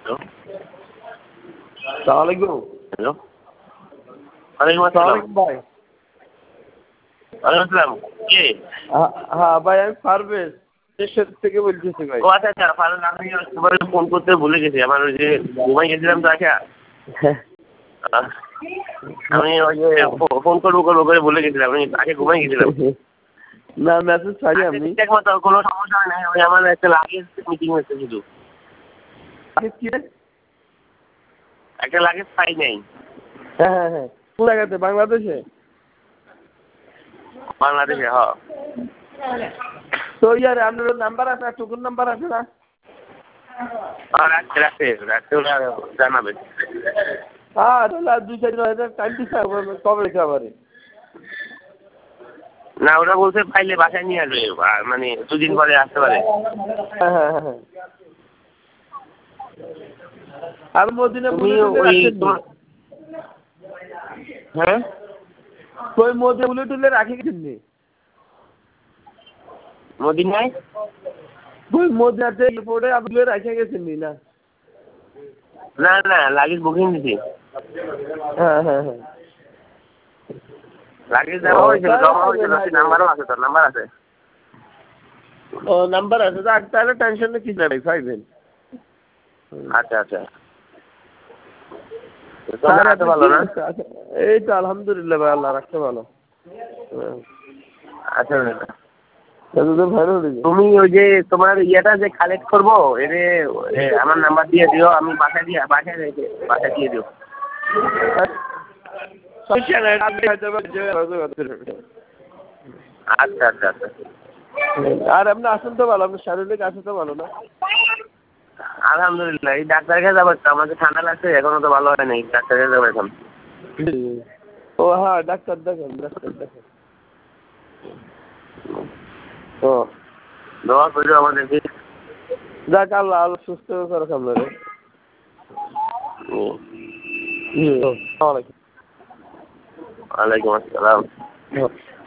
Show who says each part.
Speaker 1: আসসালামু
Speaker 2: হ্যালো, ওয়ালাইকুম আসসালাম
Speaker 1: ভাই।
Speaker 2: ওয়ালাইকুম আসসালাম। কে?
Speaker 1: হ্যাঁ ভাই, আমি পারভেজ দেশের থেকে বলতেছি ভাই।
Speaker 2: ও আচ্ছা আচ্ছা, ফারুক, আমি তোমার ফোন করতে ভুলে গেছি। আমার ওই যে ঘুমাই গেছিলাম তো আচ্ছা, আমি ওই যে ফোন করবো করে ভুলে গেছিলাম, আমি আগে ঘুমাই গেছিলাম।
Speaker 1: না, মেসেজ ছাড়ি আমি।
Speaker 2: ঠিকঠাক মতো কোনো সমস্যা হয় নাই, ওই আমার একটা লাগেজ মিটিং হচ্ছে শুধু।
Speaker 1: কি?
Speaker 2: একটা লাগেজ পাই নাই।
Speaker 1: হ্যাঁ হ্যাঁ হ্যাঁ, কোন জায়গাতে? বাংলাদেশে?
Speaker 2: বাংলাদেশে, হ্যাঁ।
Speaker 1: তো ইয়ার আপনার নাম্বার আছে, টুকুর নাম্বার আছে না?
Speaker 2: রাখতে ওরা জানাবে।
Speaker 1: হ্যাঁ, তাহলে আর 2-4 হাজার টাইম দিতে হবে, কবে রেখে পারে?
Speaker 2: না, ওরা বলছে পাইলে বাসায় নিয়ে আসবে, মানে 2 দিন পরে আসতে পারে।
Speaker 1: হ্যাঁ হ্যাঁ হ্যাঁ হ্যাঁ। আর মদিনা
Speaker 2: তুমি
Speaker 1: বুলেটুলে
Speaker 2: ওই
Speaker 1: রাখছেন?
Speaker 2: হ্যাঁ,
Speaker 1: ওই মদিনা বুলেটুলে রাখি গেছেন?
Speaker 2: মদিনায়
Speaker 1: ওই মদিনাতে এয়ারপোর্টে আপনি রাখে গেছেন না?
Speaker 2: না না, লাগেজ বুকিং দিছি।
Speaker 1: হ্যাঁ হ্যাঁ হ্যাঁ,
Speaker 2: লাগেজ দেওয়া হয়েছিল, জমা হয়েছিল, নাম্বারও আছে, তোর নাম্বার আছে।
Speaker 1: ও নাম্বার আছে, তাহলে টেনশন কি নেই, পাইবেন।
Speaker 2: আচ্ছা আচ্ছা, তোমরা আসতে ভালো না?
Speaker 1: এই তো আলহামদুলিল্লাহ ভাই, আল্লাহ রাখতে ভালো।
Speaker 2: আচ্ছা,
Speaker 1: ভালো।
Speaker 2: তুমি ওই যে তোমার ইয়েটা যে কালেক্ট করবো, এরে আমার নাম্বার দিয়ে দিও, আমি বাসায় দিয়ে দিও। আচ্ছা আচ্ছা আচ্ছা।
Speaker 1: আর আপনি আসেন তো ভালো, আপনার শারীরিক আছে তো ভালো না?
Speaker 2: আলহামদুলিল্লাহ, এই ডাক্তার কাছে যাবো, আমাকে ঠান্ডা লাগছে, এখনো তো ভালো হয় নাই, ডাক্তার কাছে যাবো এখন।
Speaker 1: ও হ্যাঁ, ডাক্তার দেখেন। ও
Speaker 2: দোয়া করো আমাদেরকে।
Speaker 1: যাক, আল্লাহ সুস্থ করে আপনারে।
Speaker 2: ওয়ালাইকুম আসসালাম।